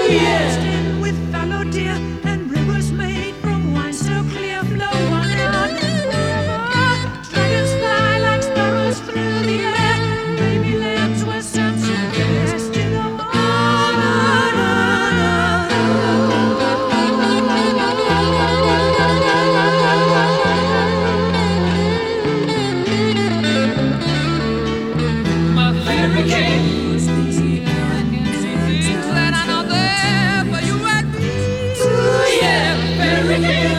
yeah. Stand with fallow deer and rivers made from wine so clear flow on and forever. Dragons fly like sparrows through the air. Baby lambs were sons who best to go on. My fairy king. Glad I know there for you at ooh, yeah, fairy king.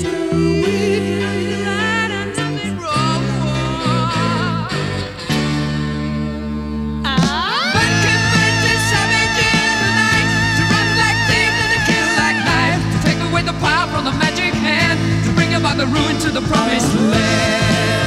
Glad and nothing wrong. But convention savage in the night to run like thieves and to kill like knives, to take away the power from the magic hand, to bring about the ruin to the promised land.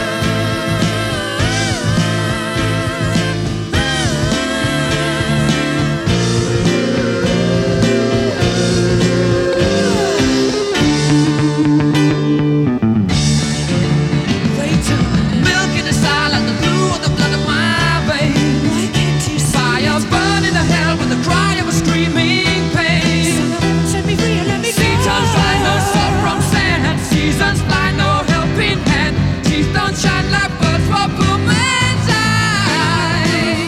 Milk in the silence, the blue of the blood of my veins. Why can't you see Fire burning the hell with the cry of a screaming pain. set me free and let me go? Seasons fly no sun from sand. Seasons fly no helping hand. Trees don't shine like birds for poor man's eye.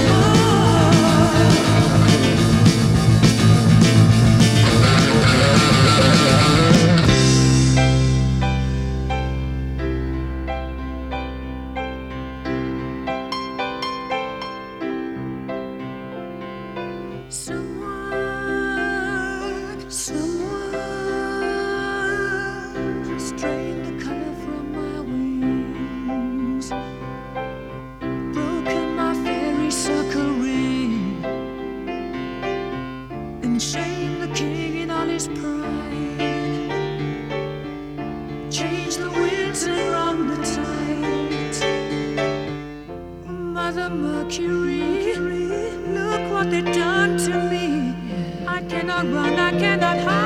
Someone restrained the color from my wings, broken my fairy circle ring, and shamed the king in all his pride. Changed the winds and wrung the tides. Mother Mercury, look what they've done to me. I cannot run, I cannot hide.